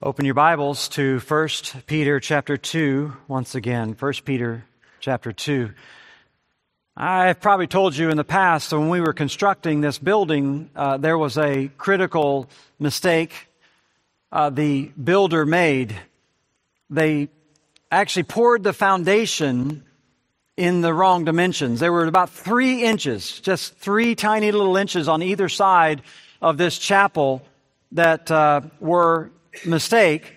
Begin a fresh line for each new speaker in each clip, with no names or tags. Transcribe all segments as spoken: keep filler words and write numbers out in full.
Open your Bibles to First Peter chapter two, once again, First Peter chapter two. I've probably told you in the past that when we were constructing this building, uh, there was a critical mistake uh, the builder made. They actually poured the foundation in the wrong dimensions. They were about three inches, just three tiny little inches on either side of this chapel that uh, were mistake.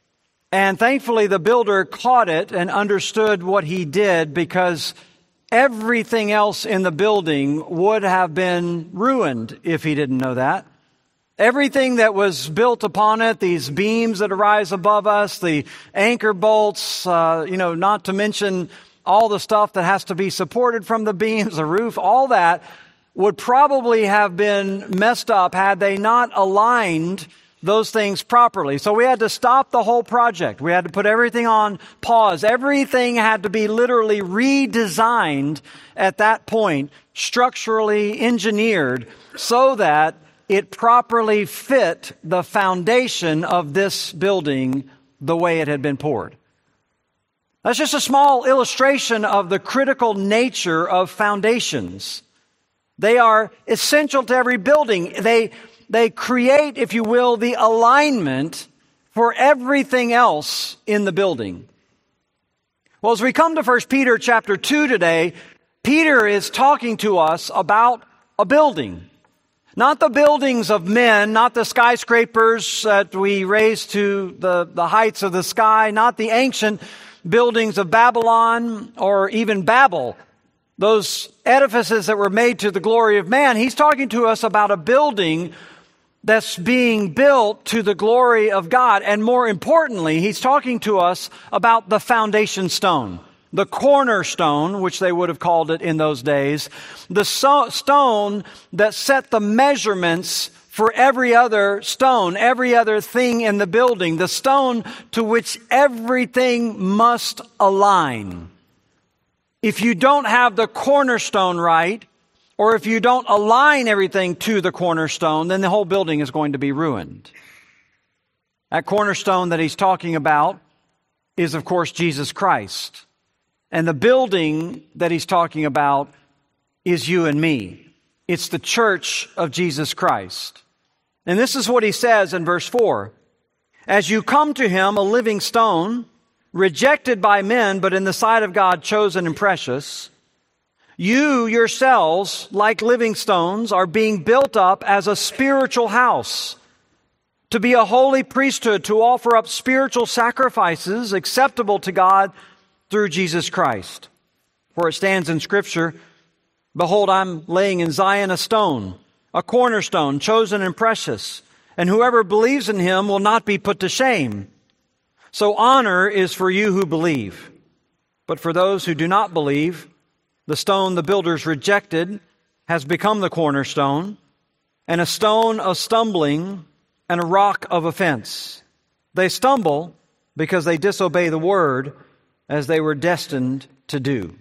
And thankfully the builder caught it and understood what he did, because everything else in the building would have been ruined if he didn't know that. Everything that was built upon it, these beams that arise above us, the anchor bolts, uh, you know, not to mention all the stuff that has to be supported from the beams, the roof, all that would probably have been messed up had they not aligned those things properly. So we had to stop the whole project. We had to put everything on pause. Everything had to be literally redesigned at that point, structurally engineered, so that it properly fit the foundation of this building the way it had been poured. That's just a small illustration of the critical nature of foundations. They are essential to every building. They They create, if you will, the alignment for everything else in the building. Well, as we come to First Peter chapter two today, Peter is talking to us about a building. Not the buildings of men, not the skyscrapers that we raise to the, the heights of the sky, not the ancient buildings of Babylon or even Babel, those edifices that were made to the glory of man. He's talking to us about a building that's being built to the glory of God. And more importantly, he's talking to us about the foundation stone, the cornerstone, which they would have called it in those days, the so- stone that set the measurements for every other stone, every other thing in the building, the stone to which everything must align. If you don't have the cornerstone right, or if you don't align everything to the cornerstone, then the whole building is going to be ruined. That cornerstone that he's talking about is, of course, Jesus Christ. And the building that he's talking about is you and me. It's the church of Jesus Christ. And this is what he says in verse four. As you come to him, a living stone, rejected by men, but in the sight of God chosen and precious, you yourselves, like living stones, are being built up as a spiritual house, to be a holy priesthood, to offer up spiritual sacrifices acceptable to God through Jesus Christ. For it stands in Scripture, behold, I'm laying in Zion a stone, a cornerstone, chosen and precious, and whoever believes in him will not be put to shame. So honor is for you who believe. But for those who do not believe, the stone the builders rejected has become the cornerstone, and a stone of stumbling and a rock of offense. They stumble because they disobey the word as they were destined to do.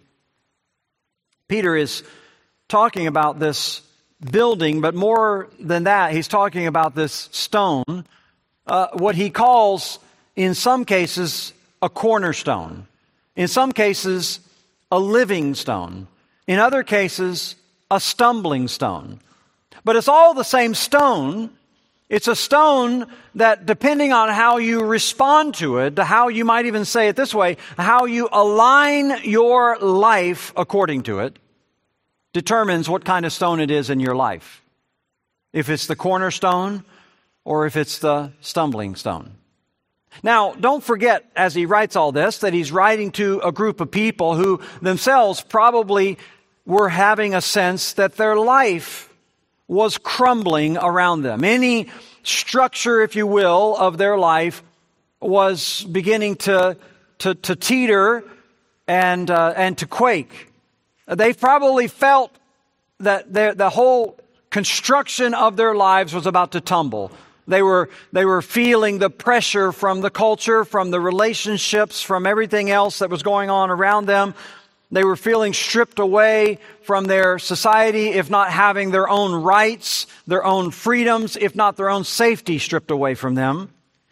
Peter is talking about this building, but more than that, he's talking about this stone, uh, what he calls, in some cases, a cornerstone. In some cases, a living stone. In other cases, a stumbling stone. But it's all the same stone. It's a stone that, depending on how you respond to it, how you might even say it this way, how you align your life according to it, determines what kind of stone it is in your life. If it's the cornerstone or if it's the stumbling stone. Now, don't forget, as he writes all this, that he's writing to a group of people who themselves probably were having a sense that their life was crumbling around them. Any structure, if you will, of their life was beginning to to, to teeter and uh, and to quake. They probably felt that the whole construction of their lives was about to tumble. They were, they were feeling the pressure from the culture, from the relationships, from everything else that was going on around them. They were feeling stripped away from their society, if not having their own rights, their own freedoms, if not their own safety stripped away from them.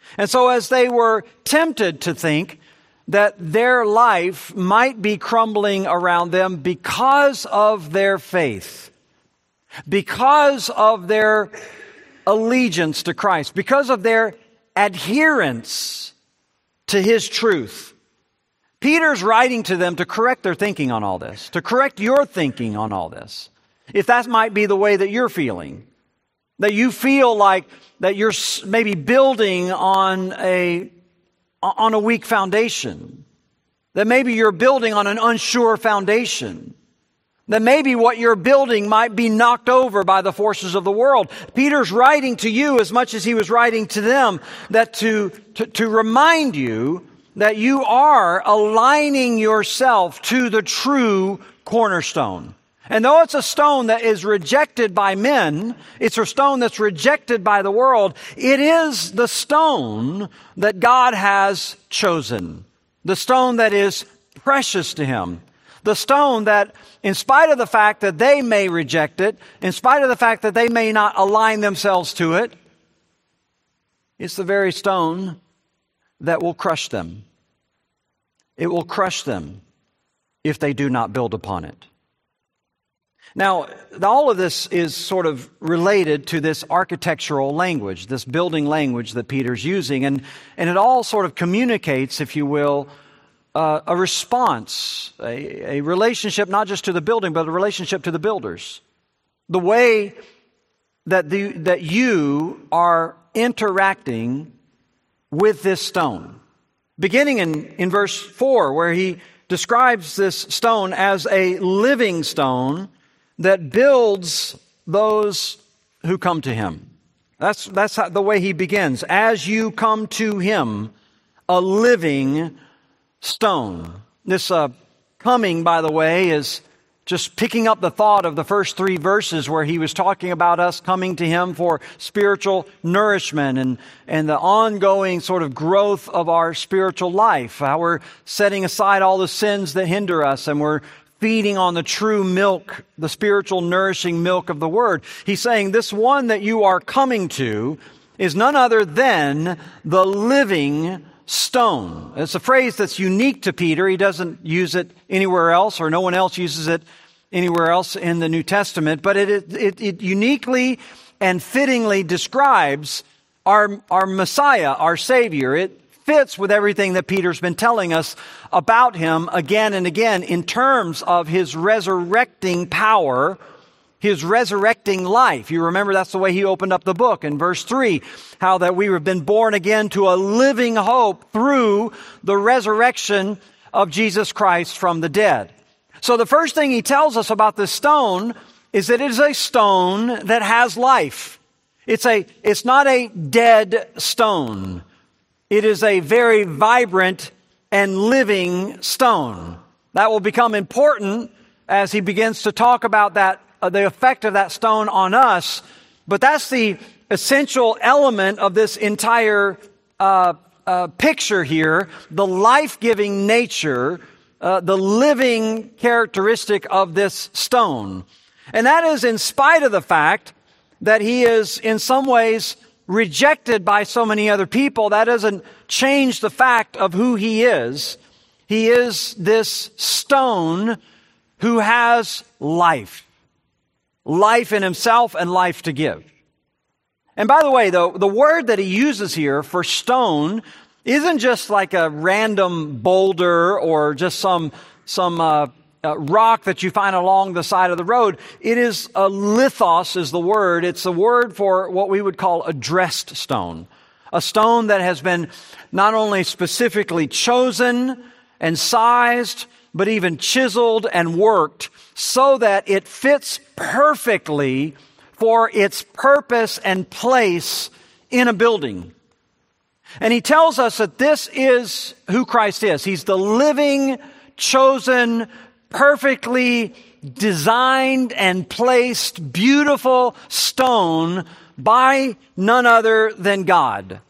And so as they were tempted to think that their life might be crumbling around them because of their faith, because of their allegiance to Christ, because of their adherence to His truth, Peter's writing to them to correct their thinking on all this, to correct your thinking on all this. If that might be the way that you're feeling, that you feel like that you're maybe building on a, on a weak foundation, that maybe you're building on an unsure foundation, that maybe what you're building might be knocked over by the forces of the world. Peter's writing to you as much as he was writing to them, that to, to, to remind you that you are aligning yourself to the true cornerstone. And though it's a stone that is rejected by men, it's a stone that's rejected by the world, it is the stone that God has chosen. The stone that is precious to Him. The stone that, in spite of the fact that they may reject it, in spite of the fact that they may not align themselves to it, it's the very stone that will crush them. It will crush them if they do not build upon it. Now, all of this is sort of related to this architectural language, this building language that Peter's using, and, and it all sort of communicates, if you will, uh, a response, a, a relationship not just to the building, but a relationship to the builders. The way that the, that you are interacting with this stone. Beginning in, in verse four, where he describes this stone as a living stone that builds those who come to him. That's, that's how, the way he begins. As you come to him, a living stone. This uh, coming, by the way, is just picking up the thought of the first three verses where he was talking about us coming to him for spiritual nourishment and, and the ongoing sort of growth of our spiritual life. How we're setting aside all the sins that hinder us and we're feeding on the true milk, the spiritual nourishing milk of the Word. He's saying this one that you are coming to is none other than the living stone. It's a phrase that's unique to Peter. He doesn't use it anywhere else, or no one else uses it anywhere else in the New Testament, but it, it, it uniquely and fittingly describes our, our Messiah, our Savior. It fits with everything that Peter's been telling us about him again and again in terms of his resurrecting power, his resurrecting life. You remember that's the way he opened up the book in verse three, how that we have been born again to a living hope through the resurrection of Jesus Christ from the dead. So the first thing he tells us about this stone is that it is a stone that has life. It's a, it's not a dead stone. It is a very vibrant and living stone. That will become important as he begins to talk about that, uh, the effect of that stone on us. But that's the essential element of this entire uh, uh, picture here, the life-giving nature, uh, the living characteristic of this stone. And that is in spite of the fact that he is in some ways rejected by so many other people. That doesn't change the fact of who he is. He is this stone who has life. Life in himself and life to give. And by the way, though, the word that he uses here for stone isn't just like a random boulder or just some, some, uh, Uh, rock that you find along the side of the road. It is a lithos is the word. It's a word for what we would call a dressed stone. A stone that has been not only specifically chosen and sized, but even chiseled and worked so that it fits perfectly for its purpose and place in a building. And he tells us that this is who Christ is. He's the living, chosen, perfectly designed and placed, beautiful stone by none other than God.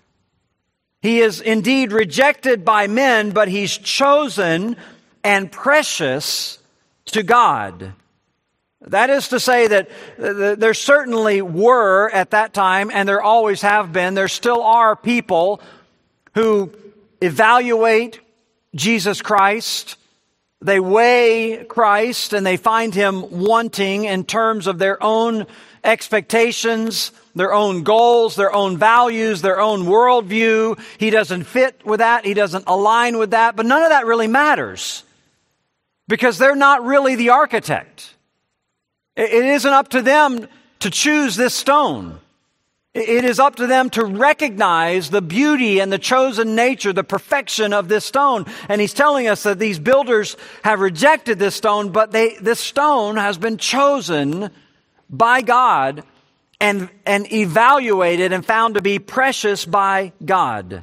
He is indeed rejected by men, but he's chosen and precious to God. That is to say that there certainly were at that time, and there always have been, there still are people who evaluate Jesus Christ. They weigh Christ and they find him wanting in terms of their own expectations, their own goals, their own values, their own worldview. He doesn't fit with that. He doesn't align with that. But none of that really matters because they're not really the architect. It isn't up to them to choose this stone. It is up to them to recognize the beauty and the chosen nature, the perfection of this stone. And he's telling us that these builders have rejected this stone, but they, this stone has been chosen by God and, and evaluated and found to be precious by God.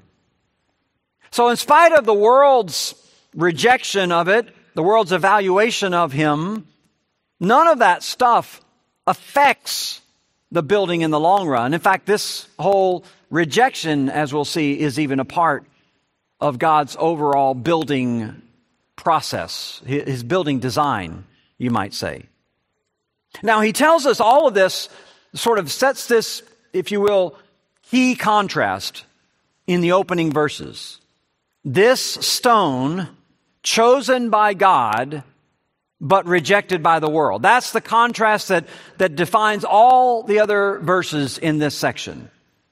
So in spite of the world's rejection of it, the world's evaluation of him, none of that stuff affects the building in the long run. In fact, this whole rejection, as we'll see, is even a part of God's overall building process, his building design, you might say. Now, he tells us all of this, sort of sets this, if you will, key contrast in the opening verses. This stone, chosen by God, but rejected by the world. That's the contrast that, that defines all the other verses in this section.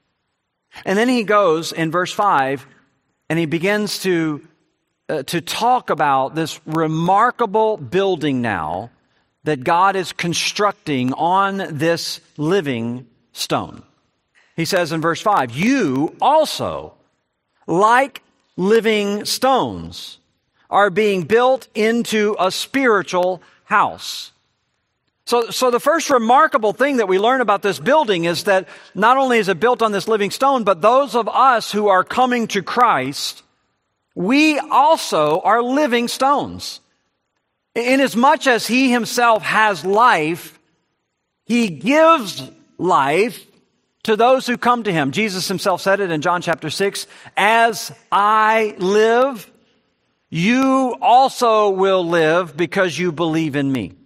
And then he goes in verse five, and he begins to, uh, to talk about this remarkable building now that God is constructing on this living stone. He says in verse five, you also, like living stones, are being built into a spiritual house. So, so the first remarkable thing that we learn about this building is that not only is it built on this living stone, but those of us who are coming to Christ, we also are living stones. Inasmuch as he himself has life, he gives life to those who come to him. Jesus himself said it in John chapter six, as I live, you also will live because you believe in me.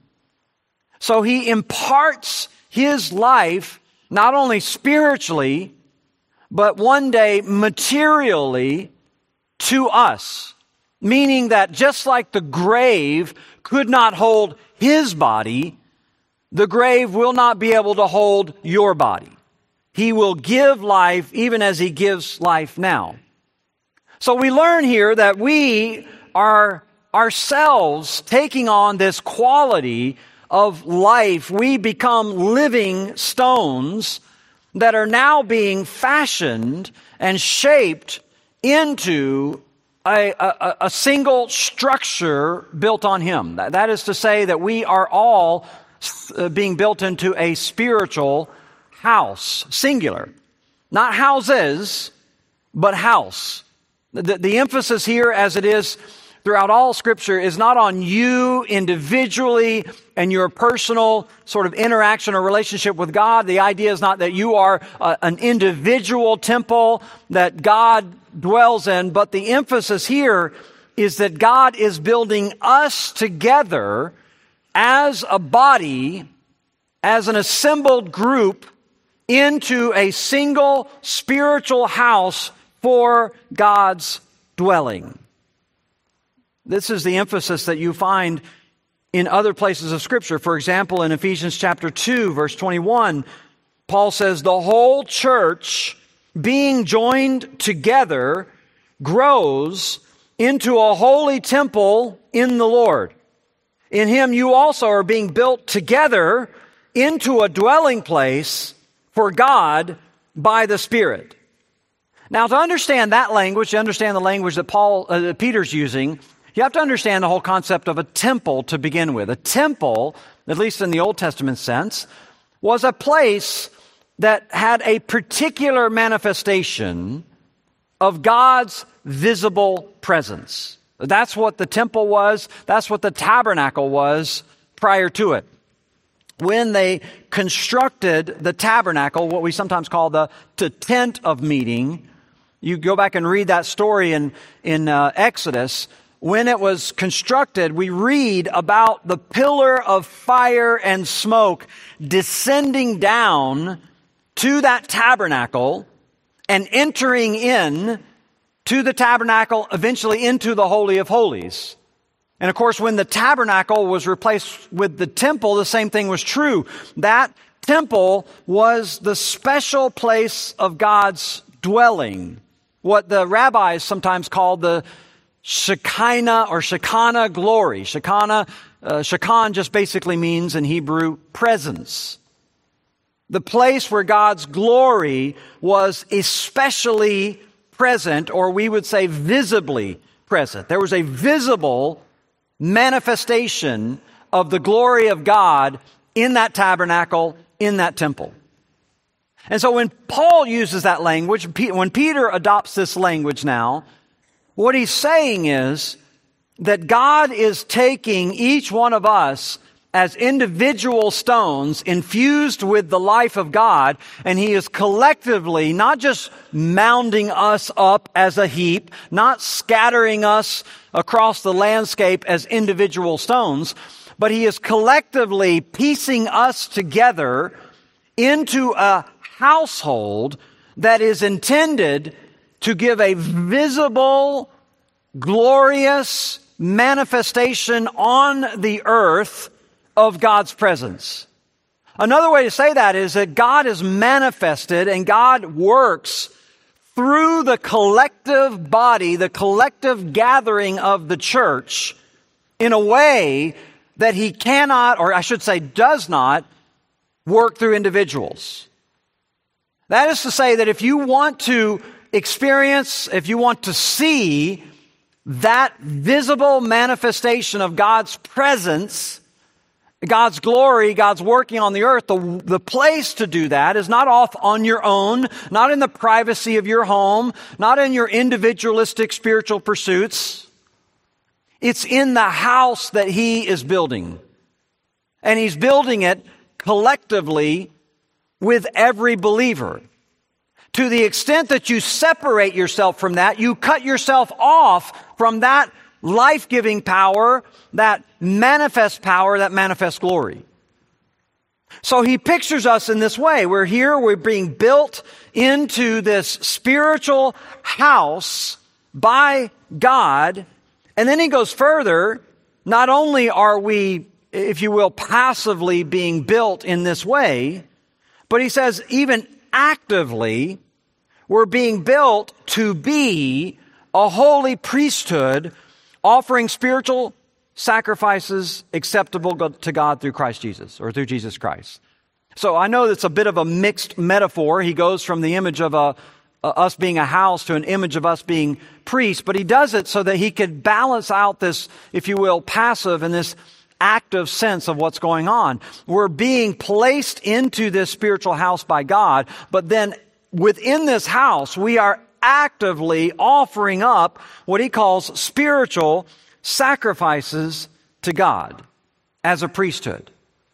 So he imparts his life not only spiritually, but one day materially to us. Meaning that just like the grave could not hold his body, the grave will not be able to hold your body. He will give life even as he gives life now. So we learn here that we are ourselves taking on this quality of life. We become living stones that are now being fashioned and shaped into a, a, a single structure built on him. That is to say that we are all being built into a spiritual house, singular. Not houses, but house. The, the emphasis here, as it is throughout all Scripture, is not on you individually and your personal sort of interaction or relationship with God. The idea is not that you are uh, an individual temple that God dwells in, but the emphasis here is that God is building us together as a body, as an assembled group, into a single spiritual house for God's dwelling. This is the emphasis that you find in other places of Scripture. For example, in Ephesians chapter two, verse twenty-one, Paul says, the whole church, being joined together, grows into a holy temple in the Lord. In him you also are being built together into a dwelling place for God by the Spirit. Now, to understand that language, to understand the language that Paul, uh, Peter's using, you have to understand the whole concept of a temple to begin with. A temple, at least in the Old Testament sense, was a place that had a particular manifestation of God's visible presence. That's what the temple was. That's what the tabernacle was prior to it. When they constructed the tabernacle, what we sometimes call the, the tent of meeting, you go back and read that story in, in uh, Exodus. When it was constructed, we read about the pillar of fire and smoke descending down to that tabernacle and entering in to the tabernacle, eventually into the Holy of Holies. And of course, when the tabernacle was replaced with the temple, the same thing was true. That temple was the special place of God's dwelling, what the rabbis sometimes called the Shekinah or Shekinah glory. Shekinah, uh, Shekinah just basically means in Hebrew presence. The place where God's glory was especially present, or we would say visibly present. There was a visible manifestation of the glory of God in that tabernacle, in that temple. And so when Paul uses that language, when Peter adopts this language now, what he's saying is that God is taking each one of us as individual stones infused with the life of God, and He is collectively not just mounding us up as a heap, not scattering us across the landscape as individual stones, but He is collectively piecing us together into a household that is intended to give a visible, glorious manifestation on the earth of God's presence. Another way to say that is that God is manifested and God works through the collective body, the collective gathering of the church in a way that He cannot, or I should say does not, work through individuals. That is to say that if you want to experience, if you want to see that visible manifestation of God's presence, God's glory, God's working on the earth, the, the place to do that is not off on your own, not in the privacy of your home, not in your individualistic spiritual pursuits. It's in the house that He is building. And He's building it collectively with every believer. To the extent that you separate yourself from that, you cut yourself off from that life-giving power, that manifest power, that manifest glory. So He pictures us in this way. We're here, we're being built into this spiritual house by God. And then He goes further. Not only are we, if you will, passively being built in this way, but He says even actively, we're being built to be a holy priesthood, offering spiritual sacrifices acceptable to God through Christ Jesus, or through Jesus Christ. So I know that's a bit of a mixed metaphor. He goes from the image of a, a, us being a house to an image of us being priests, but He does it so that He could balance out this, if you will, passive and this active sense of what's going on. We're being placed into this spiritual house by God, but then within this house, we are actively offering up what He calls spiritual sacrifices to God as a priesthood.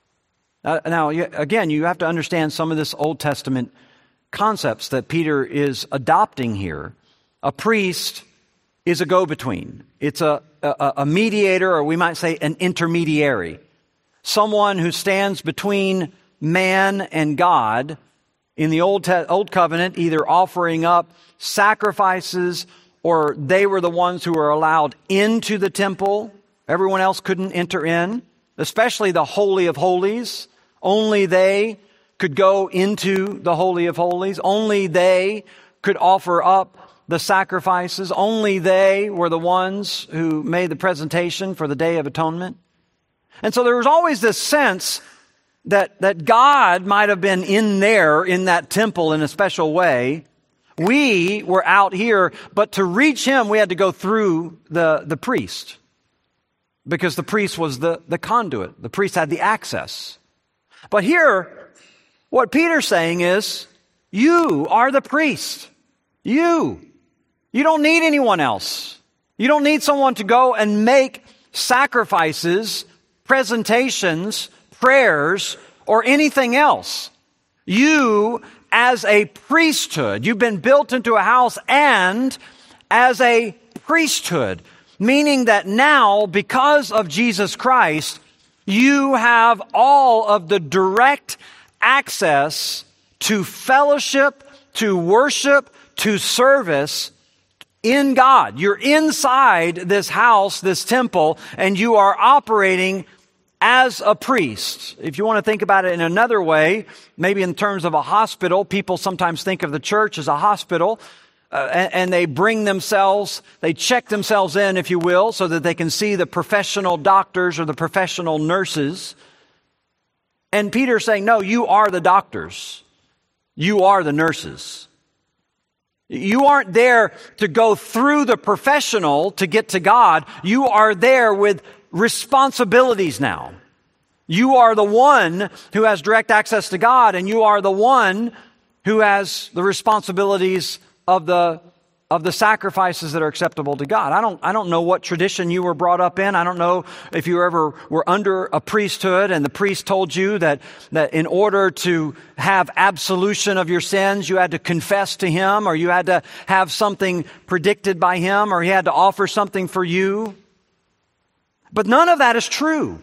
Uh, now, again, you have to understand some of this Old Testament concepts that Peter is adopting here. A priest is a go-between. It's a, a, a mediator, or we might say an intermediary. Someone who stands between man and God. In the Old, Te- Old Covenant, either offering up sacrifices, or they were the ones who were allowed into the temple. Everyone else couldn't enter in, especially the Holy of Holies. Only they could go into the Holy of Holies. Only they could offer up the sacrifices. Only they were the ones who made the presentation for the Day of Atonement. And so there was always this sense that, that God might have been in there, in that temple in a special way. We were out here, but to reach Him, we had to go through the, the priest. Because the priest was the, the conduit. The priest had the access. But here, what Peter's saying is, you are the priest. You. You don't need anyone else. You don't need someone to go and make sacrifices, presentations, prayers, or anything else. You, as a priesthood, you've been built into a house, and as a priesthood, meaning that now, because of Jesus Christ, you have all of the direct access to fellowship, to worship, to service in God. You're inside this house, this temple, and you are operating as a priest. If you want to think about it in another way, maybe in terms of a hospital, people sometimes think of the church as a hospital, uh, and, and they bring themselves, they check themselves in, if you will, so that they can see the professional doctors or the professional nurses. And Peter's saying, no, you are the doctors. You are the nurses. You aren't there to go through the professional to get to God. You are there with responsibilities now. You are the one who has direct access to God, and you are the one who has the responsibilities of the of the sacrifices that are acceptable to God. I don't I don't know what tradition you were brought up in. I don't know if you ever were under a priesthood and the priest told you that that in order to have absolution of your sins, you had to confess to him, or you had to have something predicted by him, or he had to offer something for you. But none of that is true.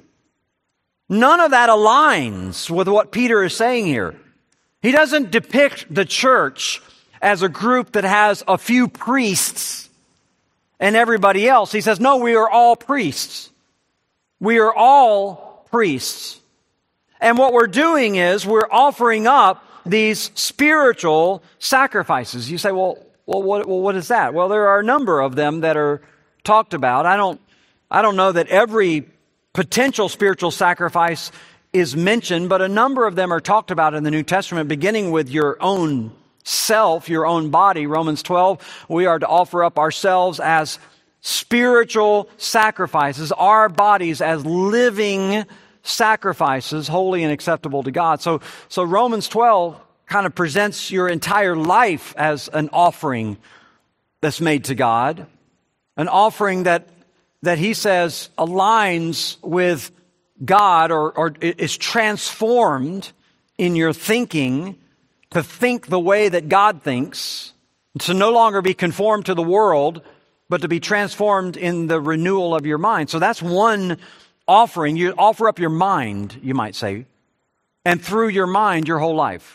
None of that aligns with what Peter is saying here. He doesn't depict the church as a group that has a few priests and everybody else. He says, no, we are all priests. We are all priests. And what we're doing is we're offering up these spiritual sacrifices. You say, well, well, what, well, what is that? Well, there are a number of them that are talked about. I don't I don't know that every potential spiritual sacrifice is mentioned, but a number of them are talked about in the New Testament, beginning with your own self, your own body. Romans twelve, we are to offer up ourselves as spiritual sacrifices, our bodies as living sacrifices, holy and acceptable to God. So, so Romans twelve kind of presents your entire life as an offering that's made to God, an offering that that he says aligns with God, or, or is transformed in your thinking to think the way that God thinks, to no longer be conformed to the world, but to be transformed in the renewal of your mind. So that's one offering. You offer up your mind, you might say, and through your mind, your whole life.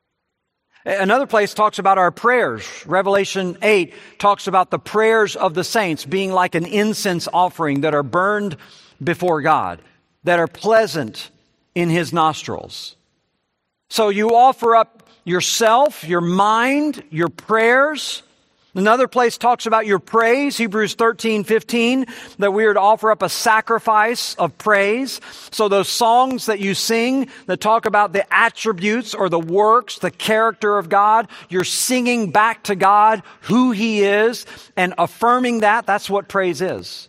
Another place talks about our prayers. Revelation eight talks about the prayers of the saints being like an incense offering that are burned before God, that are pleasant in his nostrils. So you offer up yourself, your mind, your prayers. Another place talks about your praise, Hebrews thirteen fifteen, that we are to offer up a sacrifice of praise. So those songs that you sing that talk about the attributes or the works, the character of God, you're singing back to God who he is and affirming that. That's what praise is.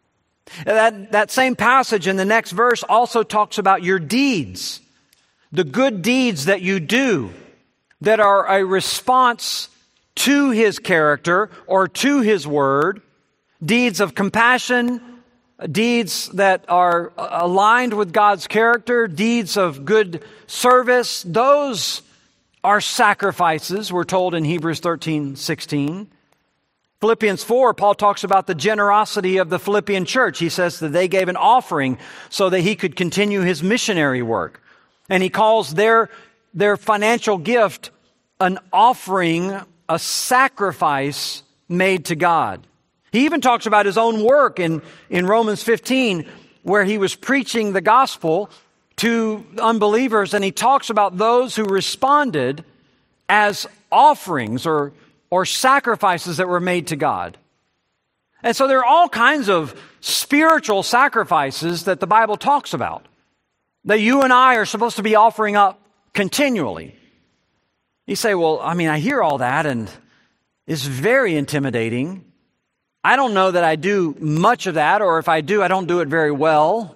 That, that same passage in the next verse also talks about your deeds, the good deeds that you do that are a response to his character or to his word, deeds of compassion, deeds that are aligned with God's character, deeds of good service. Those are sacrifices, we're told in Hebrews thirteen sixteen. Philippians four, Paul talks about the generosity of the Philippian church. He says that they gave an offering so that he could continue his missionary work. And he calls their, their financial gift an offering, a sacrifice made to God. He even talks about his own work in, in Romans fifteen, where he was preaching the gospel to unbelievers, and he talks about those who responded as offerings or, or sacrifices that were made to God. And so there are all kinds of spiritual sacrifices that the Bible talks about that you and I are supposed to be offering up continually. You say, well, I mean, I hear all that and it's very intimidating. I don't know that I do much of that, or if I do, I don't do it very well.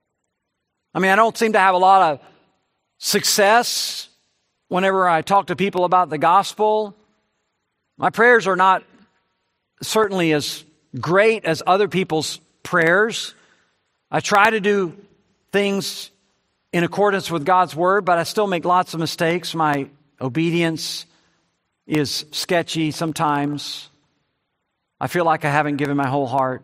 I mean, I don't seem to have a lot of success whenever I talk to people about the gospel. My prayers are not certainly as great as other people's prayers. I try to do things in accordance with God's word, but I still make lots of mistakes. My obedience is sketchy sometimes. I feel like I haven't given my whole heart.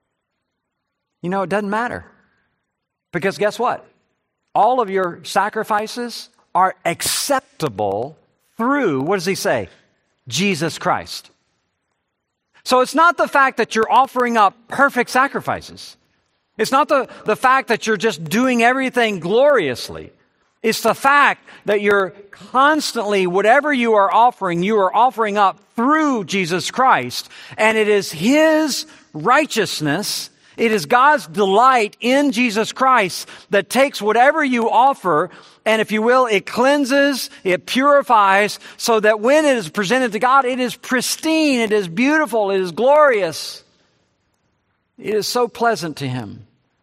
You know, it doesn't matter. Because guess what? All of your sacrifices are acceptable through, what does he say? Jesus Christ. So it's not the fact that you're offering up perfect sacrifices. It's not the, the fact that you're just doing everything gloriously. It's the fact that you're constantly, whatever you are offering, you are offering up through Jesus Christ. And it is His righteousness, it is God's delight in Jesus Christ that takes whatever you offer, and if you will, it cleanses, it purifies, so that when it is presented to God, it is pristine, it is beautiful, it is glorious. It is so pleasant to Him.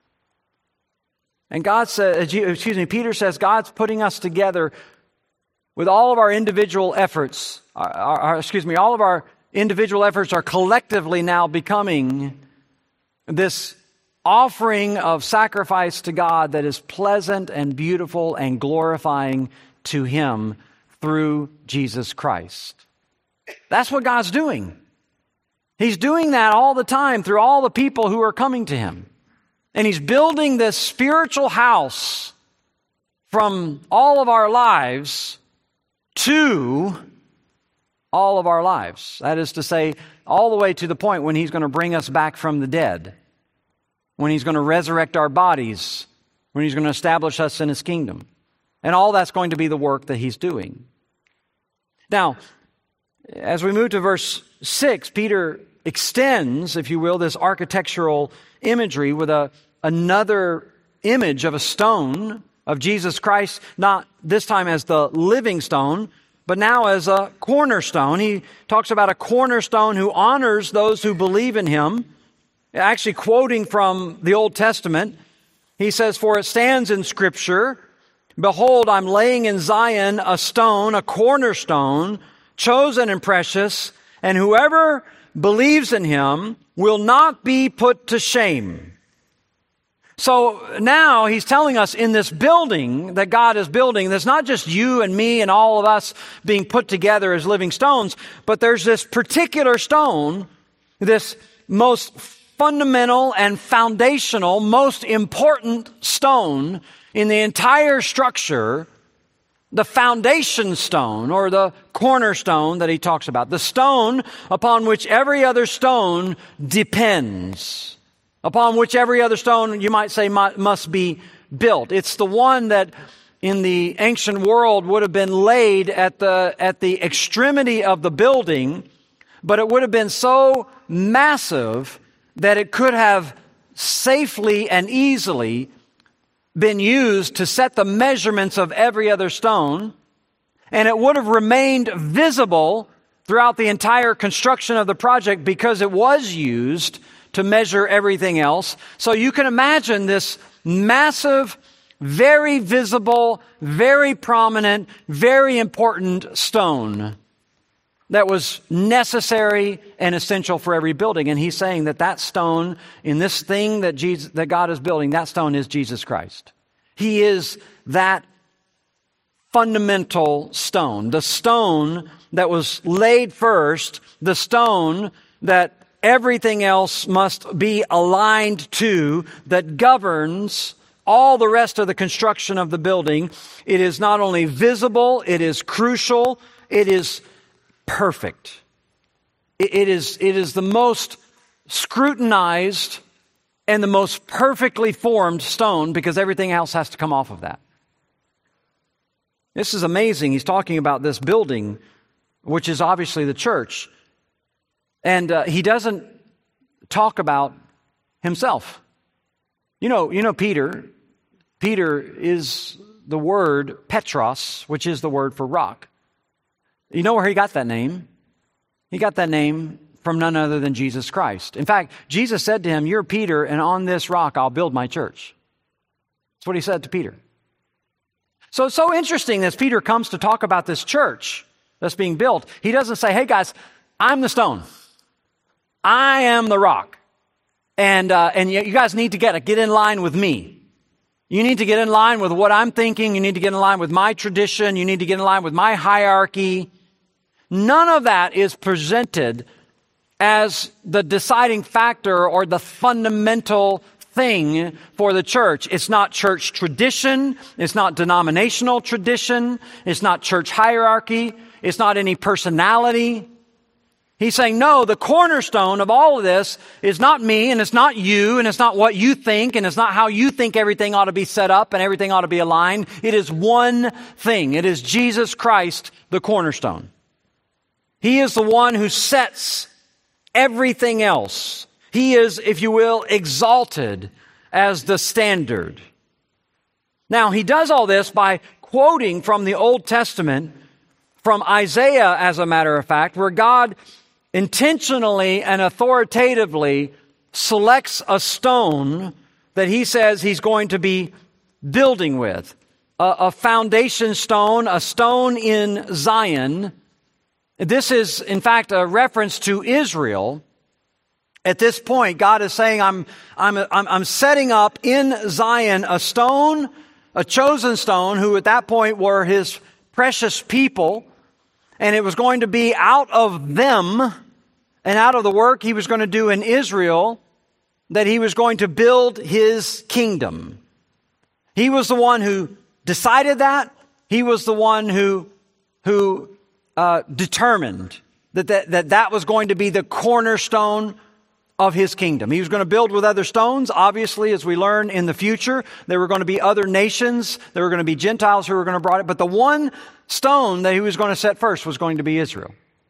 And God says, excuse me, Peter says, God's putting us together with all of our individual efforts. Our, our, excuse me, all of our individual efforts are collectively now becoming this offering of sacrifice to God that is pleasant and beautiful and glorifying to Him through Jesus Christ. That's what God's doing. He's doing that all the time through all the people who are coming to Him. And He's building this spiritual house from all of our lives to all of our lives. That is to say, all the way to the point when He's going to bring us back from the dead, when He's going to resurrect our bodies, when He's going to establish us in His kingdom. And all that's going to be the work that He's doing. Now, as we move to verse six, Peter extends, if you will, this architectural imagery with a, another image of a stone of Jesus Christ, not this time as the living stone, but now as a cornerstone. He talks about a cornerstone who honors those who believe in Him. Actually quoting from the Old Testament, he says, "For it stands in Scripture, behold, I'm laying in Zion a stone, a cornerstone, chosen and precious, and whoever believes in Him will not be put to shame." So now he's telling us in this building that God is building, there's not just you and me and all of us being put together as living stones, but there's this particular stone, this most fundamental and foundational, most important stone in the entire structure, the foundation stone or the cornerstone that he talks about, the stone upon which every other stone depends, upon which every other stone, you might say, must be built. It's the one that in the ancient world would have been laid at the, at the extremity of the building, but it would have been so massive that it could have safely and easily been used to set the measurements of every other stone, and it would have remained visible throughout the entire construction of the project because it was used to measure everything else. So you can imagine this massive, very visible, very prominent, very important stone that was necessary and essential for every building. And he's saying that that stone in this thing that Jesus, that God is building, that stone is Jesus Christ. He is that fundamental stone, the stone that was laid first, the stone that everything else must be aligned to, that governs all the rest of the construction of the building. It is not only visible, it is crucial, it is perfect. It is, it is the most scrutinized and the most perfectly formed stone because everything else has to come off of that. This is amazing. He's talking about this building, which is obviously the church. And uh, he doesn't talk about himself. You know, you know Peter. Peter is the word Petros, which is the word for rock. You know where he got that name? He got that name from none other than Jesus Christ. In fact, Jesus said to him, "You're Peter, and on this rock I'll build my church." That's what he said to Peter. So it's so interesting as Peter comes to talk about this church that's being built. He doesn't say, "Hey guys, I'm the stone. I am the rock. And uh, and you guys need to get, get in line with me. You need to get in line with what I'm thinking. You need to get in line with my tradition. You need to get in line with my hierarchy." None of that is presented as the deciding factor or the fundamental thing for the church. It's not church tradition. It's not denominational tradition. It's not church hierarchy. It's not any personality. He's saying, no, the cornerstone of all of this is not me, and it's not you, and it's not what you think, and it's not how you think everything ought to be set up and everything ought to be aligned. It is one thing. It is Jesus Christ, the cornerstone. He is the one who sets everything else. He is, if you will, exalted as the standard. Now, he does all this by quoting from the Old Testament, from Isaiah, as a matter of fact, where God intentionally and authoritatively selects a stone that he says he's going to be building with. A, a foundation stone, a stone in Zion. This is, in fact, a reference to Israel. At this point, God is saying, I'm, I'm, I'm, I'm setting up in Zion a stone, a chosen stone, who at that point were his precious people. And it was going to be out of them and out of the work he was going to do in Israel that he was going to build his kingdom. He was the one who decided that. He was the one who, who uh, determined that that, that that was going to be the cornerstone of his kingdom. He was going to build with other stones. Obviously, as we learn in the future, there were going to be other nations. There were going to be Gentiles who were going to brought it. But the one stone that he was going to set first was going to be Israel.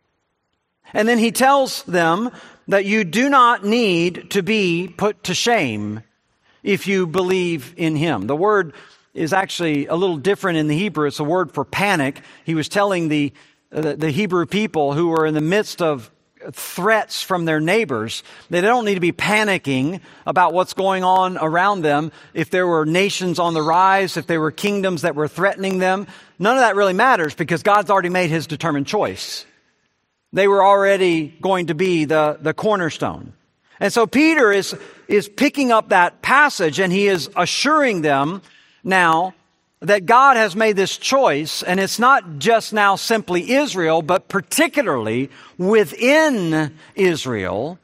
And then he tells them that you do not need to be put to shame if you believe in him. The word is actually a little different in the Hebrew. It's a word for panic. He was telling the, the, the Hebrew people who were in the midst of threats from their neighbors, they don't need to be panicking about what's going on around them. If there were nations on the rise, if there were kingdoms that were threatening them, none of that really matters because God's already made his determined choice. They were already going to be the, the cornerstone. And so Peter is, is picking up that passage and he is assuring them now that God has made this choice, and it's not just now simply Israel, but particularly within Israel,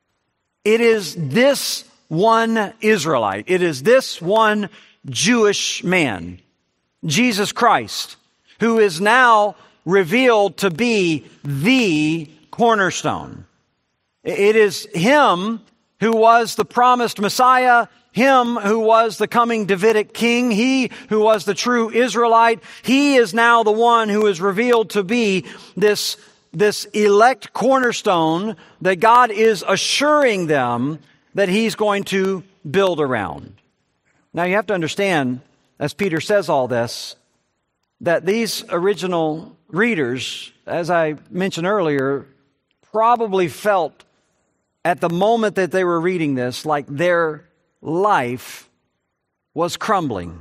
it is this one Israelite. It is this one Jewish man, Jesus Christ, who is now revealed to be the cornerstone. It is him who was the promised Messiah, him who was the coming Davidic king, he who was the true Israelite. He is now the one who is revealed to be this, this elect cornerstone that God is assuring them that he's going to build around. Now you have to understand, as Peter says all this, that these original readers, as I mentioned earlier, probably felt at the moment that they were reading this like their life was crumbling.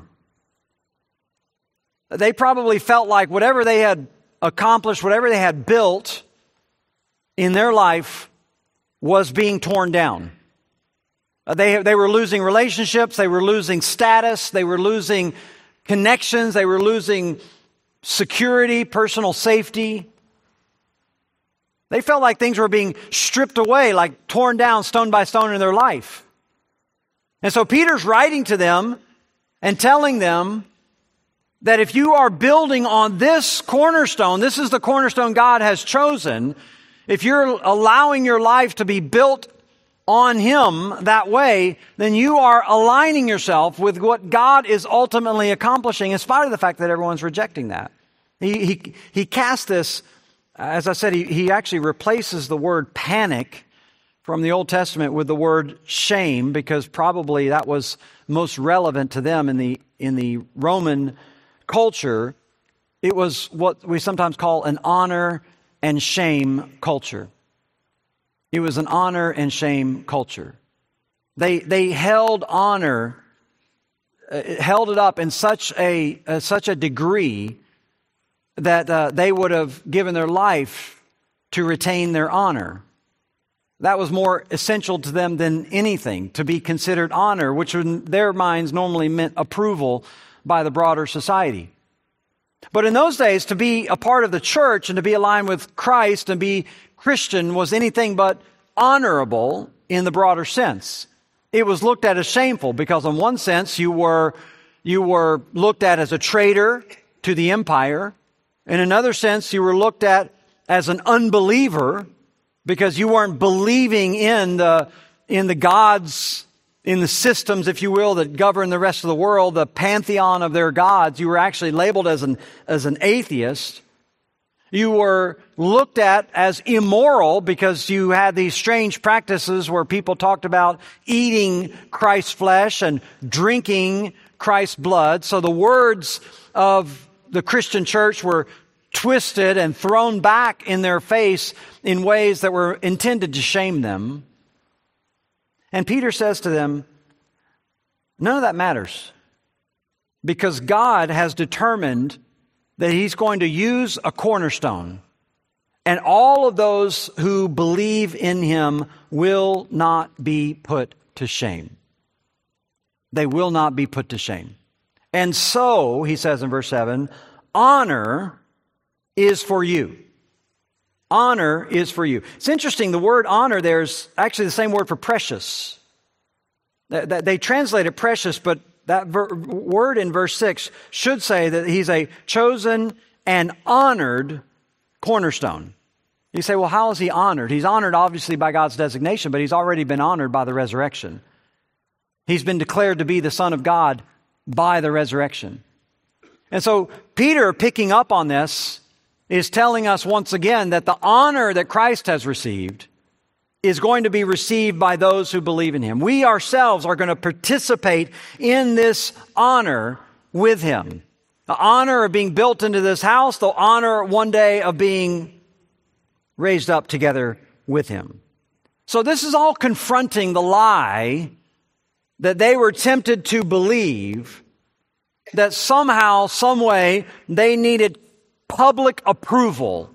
They probably felt like whatever they had accomplished, whatever they had built in their life was being torn down. They, they were losing relationships, they were losing status, they were losing connections, they were losing security, personal safety. They felt like things were being stripped away, like torn down stone by stone in their life. And so Peter's writing to them and telling them that if you are building on this cornerstone, this is the cornerstone God has chosen, if you're allowing your life to be built on him that way, then you are aligning yourself with what God is ultimately accomplishing, in spite of the fact that everyone's rejecting that. He, he, he casts this, as I said, he, he actually replaces the word panic from the Old Testament with the word shame, because probably that was most relevant to them in the, in the Roman culture. It was what we sometimes call an honor and shame culture. It was an honor and shame culture. They they held honor, uh, held it up in such a uh, such a degree that uh, they would have given their life to retain their honor. That was more essential to them than anything, to be considered honor, which in their minds normally meant approval by the broader society. But in those days, to be a part of the church and to be aligned with Christ and be Christian was anything but honorable in the broader sense. It was looked at as shameful because in one sense you were you were looked at as a traitor to the empire. In another sense, you were looked at as an unbeliever because you weren't believing in the, in the gods, in the systems, if you will, that govern the rest of the world, the pantheon of their gods. You were actually labeled as an, as an atheist. You were looked at as immoral because you had these strange practices where people talked about eating Christ's flesh and drinking Christ's blood. So the words of the Christian church were twisted and thrown back in their face in ways that were intended to shame them. And Peter says to them, none of that matters, because God has determined that He's going to use a cornerstone, and all of those who believe in Him will not be put to shame. They will not be put to shame. And so, he says in verse seven, honor is for you. Honor is for you. It's interesting, the word honor there is actually the same word for precious. They translate it precious, but that ver- word in verse six should say that He's a chosen and honored cornerstone. You say, well, how is He honored? He's honored obviously by God's designation, but He's already been honored by the resurrection. He's been declared to be the Son of God by the resurrection. And so Peter, picking up on this, is telling us once again that the honor that Christ has received is going to be received by those who believe in Him. We ourselves are going to participate in this honor with Him. The honor of being built into this house, the honor one day of being raised up together with Him. So this is all confronting the lie that they were tempted to believe, that somehow, some way, they needed public approval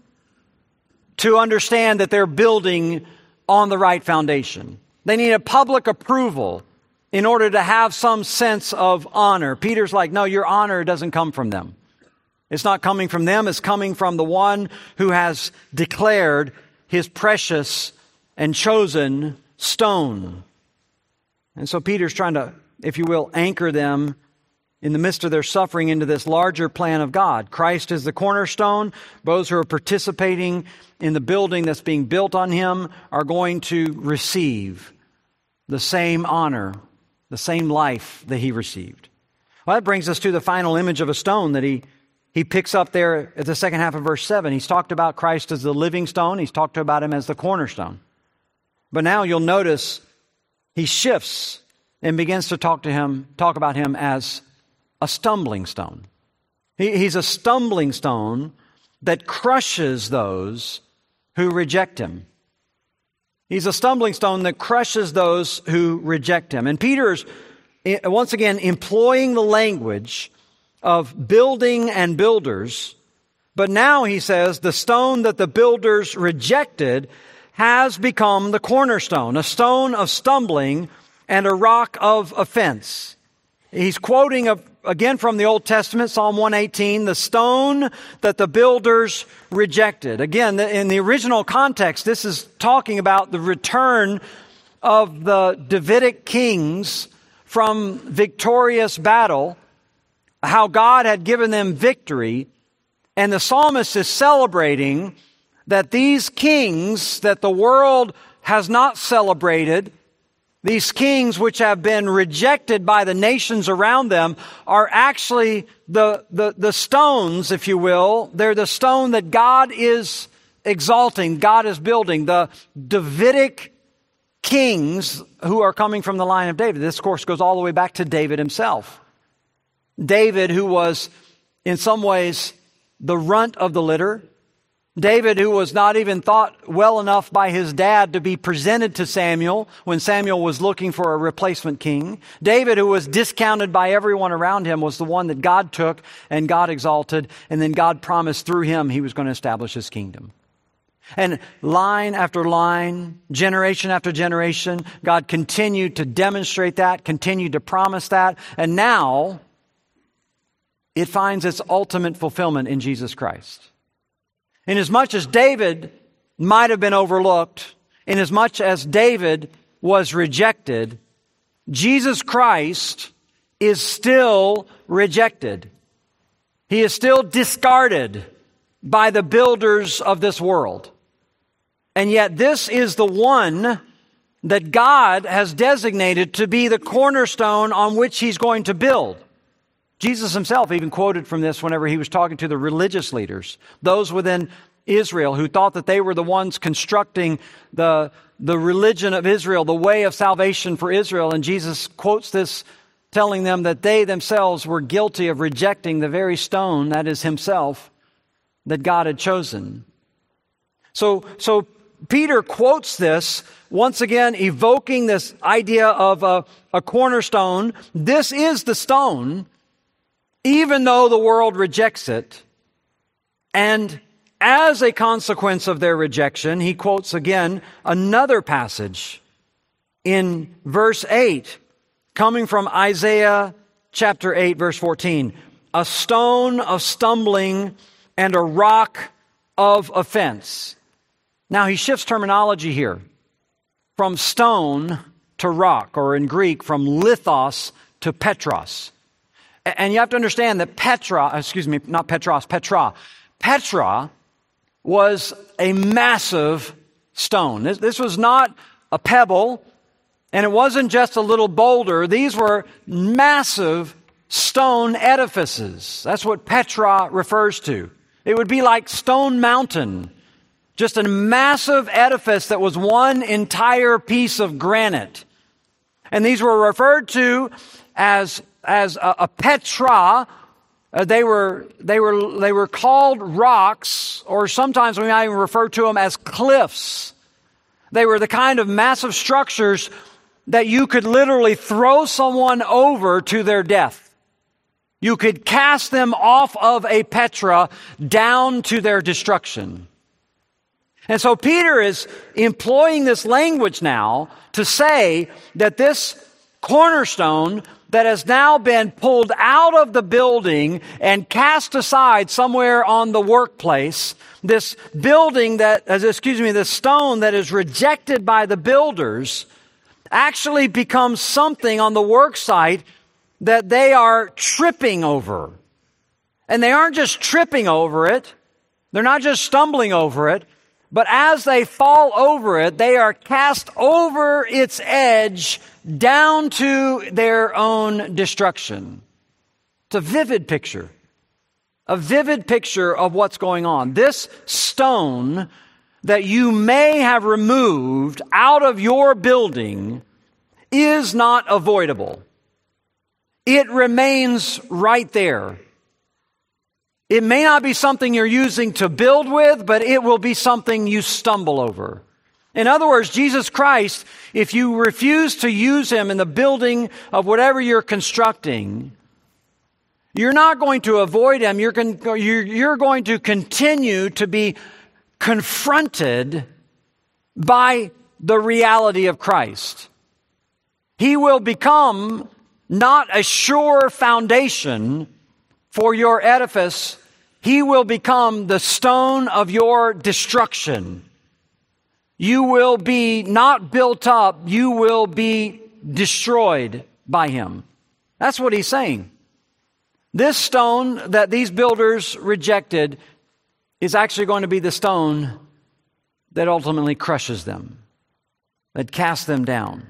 to understand that they're building on the right foundation. They needed public approval in order to have some sense of honor. Peter's like, no, your honor doesn't come from them. It's not coming from them. It's coming from the one who has declared His precious and chosen stone. And so Peter's trying to, if you will, anchor them in the midst of their suffering into this larger plan of God. Christ is the cornerstone. Those who are participating in the building that's being built on Him are going to receive the same honor, the same life that He received. Well, that brings us to the final image of a stone that he, he picks up there at the second half of verse seven. He's talked about Christ as the living stone. He's talked about Him as the cornerstone. But now you'll notice he shifts and begins to talk to him, talk about Him as a stumbling stone. He, he's a stumbling stone that crushes those who reject Him. He's a stumbling stone that crushes those who reject Him. And Peter's, once again, employing the language of building and builders. But now he says the stone that the builders rejected has become the cornerstone, a stone of stumbling and a rock of offense. He's quoting a, again from the Old Testament, Psalm one eighteen, the stone that the builders rejected. Again, in the original context, this is talking about the return of the Davidic kings from victorious battle, how God had given them victory. And the psalmist is celebrating that these kings that the world has not celebrated, these kings which have been rejected by the nations around them, are actually the, the, the stones, if you will. They're the stone that God is exalting, God is building. The Davidic kings who are coming from the line of David. This, of course, goes all the way back to David himself. David, who was in some ways the runt of the litter. David, who was not even thought well enough by his dad to be presented to Samuel when Samuel was looking for a replacement king. David, who was discounted by everyone around him, was the one that God took and God exalted, and then God promised through him He was going to establish His kingdom. And line after line, generation after generation, God continued to demonstrate that, continued to promise that, and now it finds its ultimate fulfillment in Jesus Christ. Inasmuch as David might have been overlooked, inasmuch as David was rejected, Jesus Christ is still rejected. He is still discarded by the builders of this world. And yet this is the one that God has designated to be the cornerstone on which He's going to build. Jesus Himself even quoted from this whenever He was talking to the religious leaders, those within Israel who thought that they were the ones constructing the, the religion of Israel, the way of salvation for Israel. And Jesus quotes this, telling them that they themselves were guilty of rejecting the very stone, that is Himself, that God had chosen. So, so Peter quotes this, once again evoking this idea of a, a cornerstone. This is the stone, even though the world rejects it. And as a consequence of their rejection, he quotes again another passage in verse eight, coming from Isaiah chapter eight, verse fourteen. A stone of stumbling and a rock of offense. Now he shifts terminology here from stone to rock, or in Greek, from lithos to petros. And you have to understand that Petra, excuse me, not Petros, Petra. Petra was a massive stone. This, this was not a pebble, and it wasn't just a little boulder. These were massive stone edifices. That's what Petra refers to. It would be like Stone Mountain, just a massive edifice that was one entire piece of granite. And these were referred to as, as a, a Petra. Uh, they were they were they were called rocks, or sometimes we might even refer to them as cliffs. They were the kind of massive structures that you could literally throw someone over to their death. You could cast them off of a Petra down to their destruction. And so Peter is employing this language now to say that this cornerstone that has now been pulled out of the building and cast aside somewhere on the workplace, this building that, excuse me, this stone that is rejected by the builders, actually becomes something on the work site that they are tripping over. And they aren't just tripping over it. They're not just stumbling over it. But as they fall over it, they are cast over its edge down to their own destruction. It's a vivid picture. A vivid picture of what's going on. This stone that you may have removed out of your building is not avoidable. It remains right there. It may not be something you're using to build with, but it will be something you stumble over. In other words, Jesus Christ, if you refuse to use Him in the building of whatever you're constructing, you're not going to avoid Him. You're going, you're going to continue to be confronted by the reality of Christ. He will become not a sure foundation for your edifice. He will become the stone of your destruction. You will be not built up, you will be destroyed by Him. That's what He's saying. This stone that these builders rejected is actually going to be the stone that ultimately crushes them, that casts them down.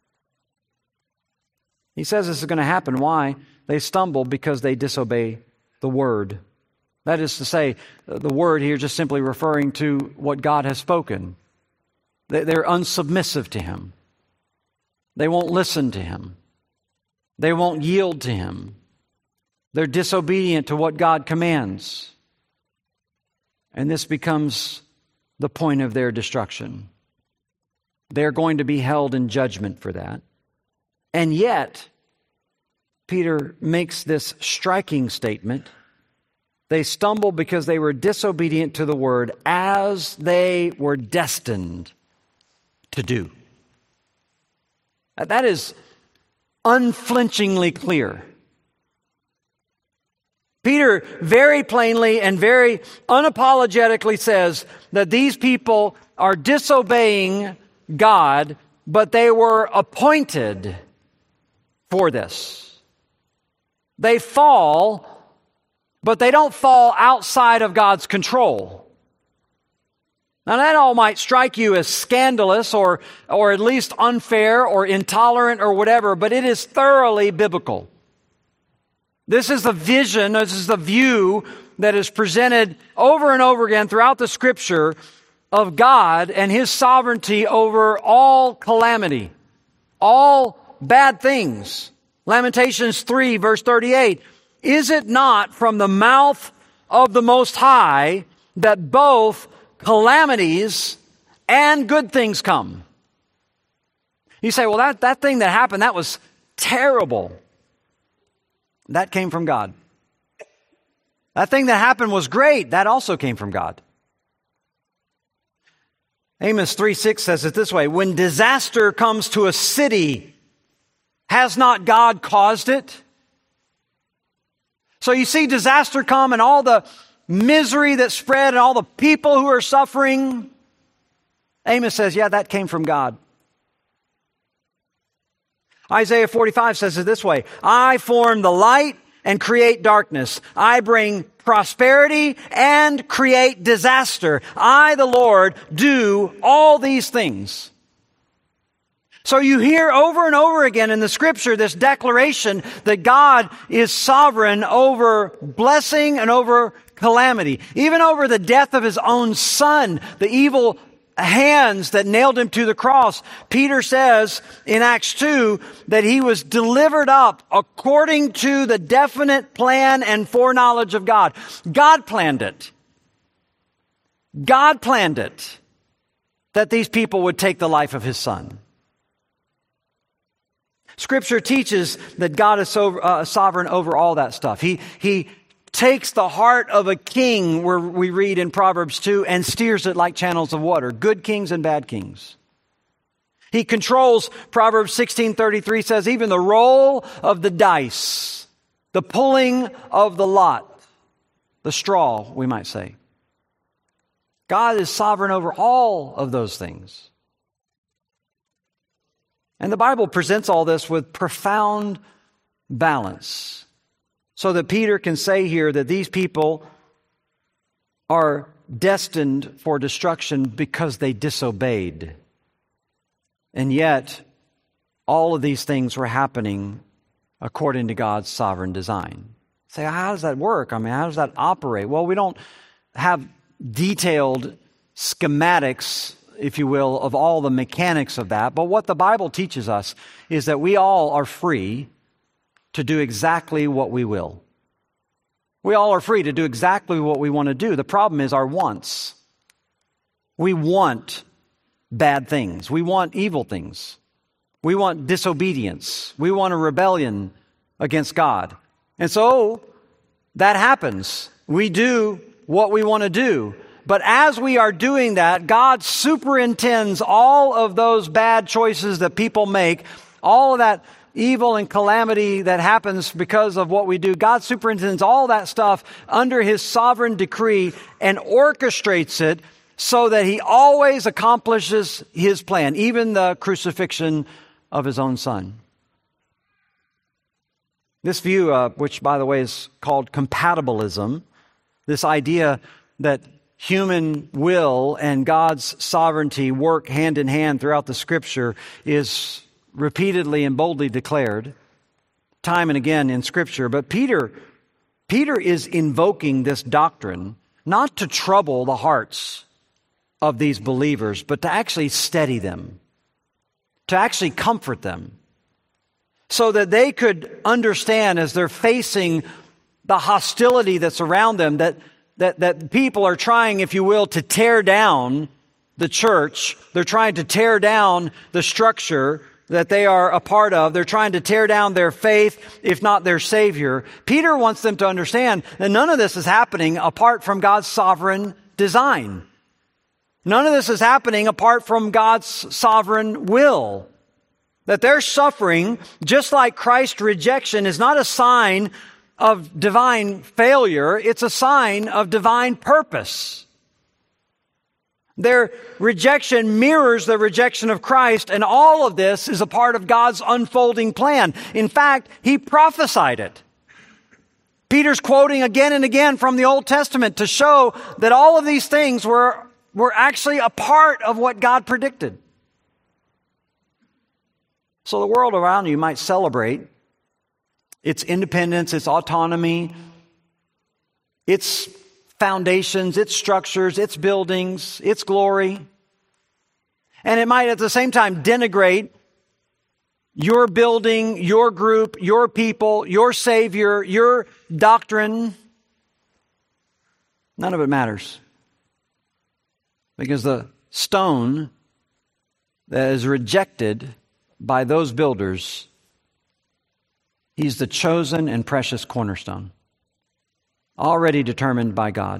He says this is going to happen. Why? They stumble because they disobey the Word. That is to say, the Word here just simply referring to what God has spoken. They're unsubmissive to Him. They won't listen to Him. They won't yield to Him. They're disobedient to what God commands. And this becomes the point of their destruction. They're going to be held in judgment for that. And yet, Peter makes this striking statement. They stumble because they were disobedient to the Word, as they were destined to do. That is unflinchingly clear. Peter very plainly and very unapologetically says that these people are disobeying God, but they were appointed for this. They fall, but they don't fall outside of God's control. Now that all might strike you as scandalous or, or at least unfair or intolerant or whatever, but it is thoroughly biblical. This is the vision, this is the view that is presented over and over again throughout the Scripture of God and His sovereignty over all calamity, all bad things. Lamentations three, verse thirty-eight. Is it not from the mouth of the Most High that both calamities and good things come? You say, well, that, that thing that happened, that was terrible. That came from God. That thing that happened was great. That also came from God. Amos three six says it this way: when disaster comes to a city, has not God caused it? So you see disaster come and all the misery that spread and all the people who are suffering. Amos says, yeah, that came from God. Isaiah forty-five says it this way: I form the light and create darkness. I bring prosperity and create disaster. I, the Lord, do all these things. So you hear over and over again in the Scripture this declaration that God is sovereign over blessing and over calamity. Even over the death of His own Son, the evil hands that nailed Him to the cross. Peter says in Acts two that He was delivered up according to the definite plan and foreknowledge of God. God planned it. God planned it that these people would take the life of His Son. Scripture teaches that God is so, uh, sovereign over all that stuff. He, he takes the heart of a king, where we read in Proverbs two, and steers it like channels of water. Good kings and bad kings. He controls, Proverbs sixteen thirty-three says, even the roll of the dice, the pulling of the lot, the straw, we might say. God is sovereign over all of those things. And the Bible presents all this with profound balance, so that Peter can say here that these people are destined for destruction because they disobeyed. And yet, all of these things were happening according to God's sovereign design. Say, how does that work? I mean, how does that operate? Well, we don't have detailed schematics, if you will, of all the mechanics of that. But what the Bible teaches us is that we all are free to do exactly what we will. We all are free to do exactly what we want to do. The problem is our wants. We want bad things. We want evil things. We want disobedience. We want a rebellion against God. And so that happens. We do what we want to do. But as we are doing that, God superintends all of those bad choices that people make, all of that evil and calamity that happens because of what we do. God superintends all that stuff under His sovereign decree and orchestrates it so that He always accomplishes His plan, even the crucifixion of His own Son. This view, uh, which by the way is called compatibilism, this idea that human will and God's sovereignty work hand in hand throughout the Scripture, is repeatedly and boldly declared time and again in Scripture. But Peter, Peter is invoking this doctrine not to trouble the hearts of these believers, but to actually steady them, to actually comfort them, so that they could understand as they're facing the hostility that's around them, that That, that people are trying, if you will, to tear down the church. They're trying to tear down the structure that they are a part of. They're trying to tear down their faith, if not their Savior. Peter wants them to understand that none of this is happening apart from God's sovereign design. None of this is happening apart from God's sovereign will. That their suffering, just like Christ's rejection, is not a sign of divine failure, it's a sign of divine purpose. Their rejection mirrors the rejection of Christ, and all of this is a part of God's unfolding plan. In fact, He prophesied it. Peter's quoting again and again from the Old Testament to show that all of these things were were actually a part of what God predicted. So the world around you might celebrate its independence, its autonomy, its foundations, its structures, its buildings, its glory. And it might at the same time denigrate your building, your group, your people, your Savior, your doctrine. None of it matters. Because the stone that is rejected by those builders, he's the chosen and precious cornerstone, already determined by God.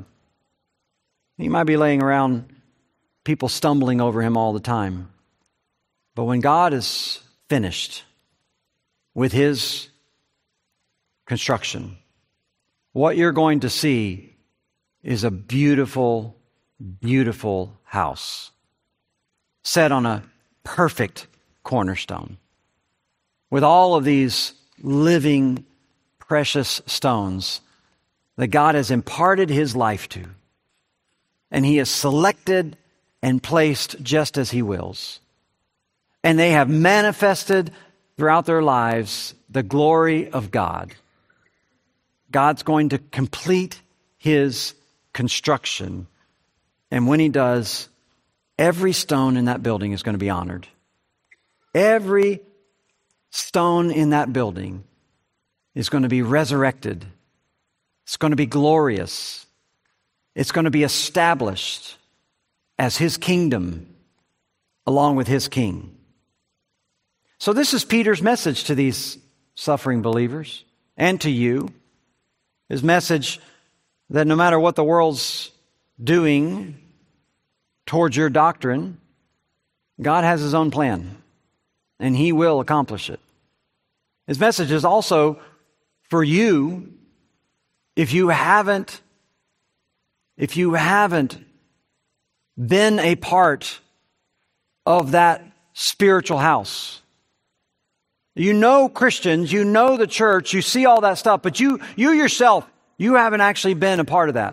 He might be laying around, people stumbling over him all the time. But when God is finished with his construction, what you're going to see is a beautiful, beautiful house set on a perfect cornerstone with all of these living, precious stones that God has imparted his life to, and he has selected and placed just as he wills. And they have manifested throughout their lives the glory of God. God's going to complete his construction. And when he does, every stone in that building is going to be honored. Every stone in that building is going to be resurrected. It's going to be glorious. It's going to be established as his kingdom along with his king. So this is Peter's message to these suffering believers and to you. His message that no matter what the world's doing towards your doctrine, God has his own plan, and he will accomplish it. His message is also for you, if you haven't, if you haven't been a part of that spiritual house. You know Christians, you know the church, you see all that stuff, but you, you yourself, you haven't actually been a part of that.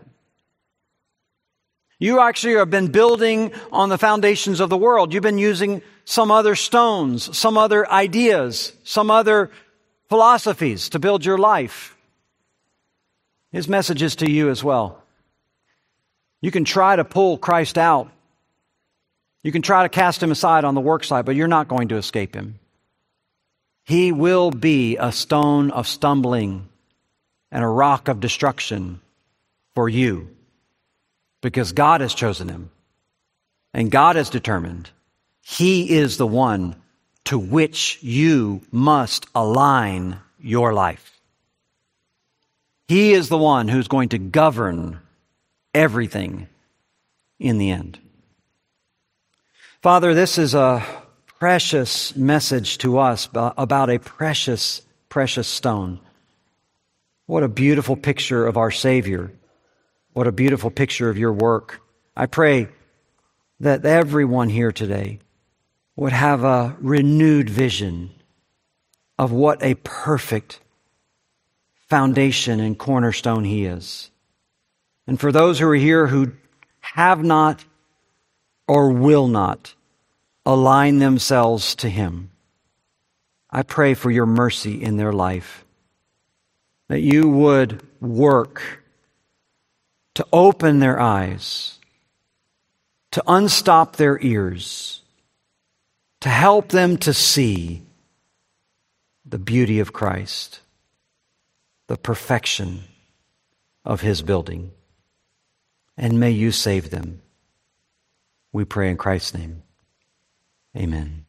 You actually have been building on the foundations of the world. You've been using some other stones, some other ideas, some other philosophies to build your life. His message is to you as well. You can try to pull Christ out. You can try to cast him aside on the work site, but you're not going to escape him. He will be a stone of stumbling and a rock of destruction for you, because God has chosen him and God has determined he is the one to which you must align your life. He is the one who's going to govern everything in the end. Father, this is a precious message to us about a precious, precious stone. What a beautiful picture of our Savior. What a beautiful picture of your work. I pray that everyone here today would have a renewed vision of what a perfect foundation and cornerstone he is. And for those who are here who have not or will not align themselves to him, I pray for your mercy in their life, that you would work to open their eyes, to unstop their ears, to help them to see the beauty of Christ, the perfection of his building. And may you save them. We pray in Christ's name. Amen.